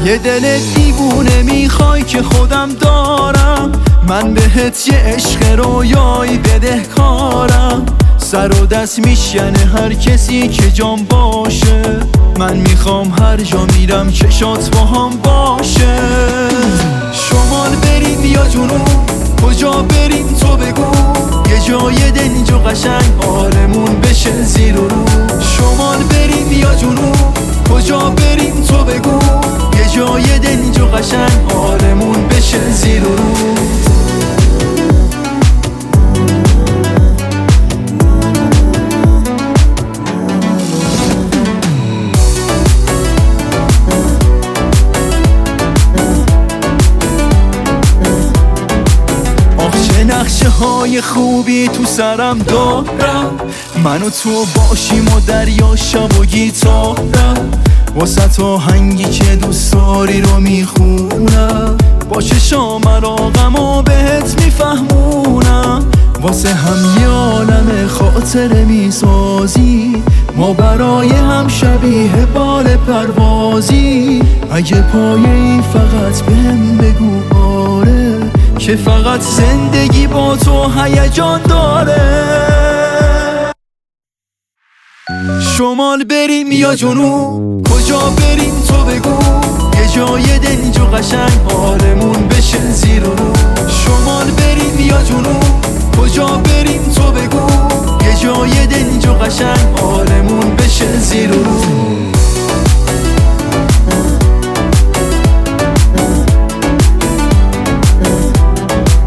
یه دل دیوونه میخوای که خودم دارم، من بهت یه عشق رویایی بدهکارم. سر و دست میشکنه هر کسی که جام باشه، من میخوام هر جا میرم چشات با هم باشه. شمال بریم یا جنوب، کجا بریم تو بگو، یه جای دنج و قشنگ حالمون بشه زیر و رو. شمال بریم یا جنوب، کجا بریم تو بگو، یه جای دنج و قشنگ حالمون بشه زیر و رو. نقشه های خوبی تو سرم دارم، من و تو باشیم و دریا شب و گیتارم، واسه تو آهنگی که دوست داری رو میخونم، با چشام غم و بهت میفهمونم، واسه هم یه عالم خاطره میسازی، ما برای هم شبیه بال پروازی. اگه پایه‌ای فقط بهم بگو آره، که فقط زندگی با تو هیجان داره. شمال بریم یا جنوب، کجا بریم تو بگو، یه جای دنج و قشنگ حالمون بشه زیر و رو. شمال بریم یا جنوب، کجا بریم تو بگو، یه جای دنج و قشنگ حالمون بشه زیر و رو.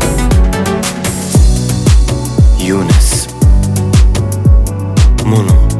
یونس مونو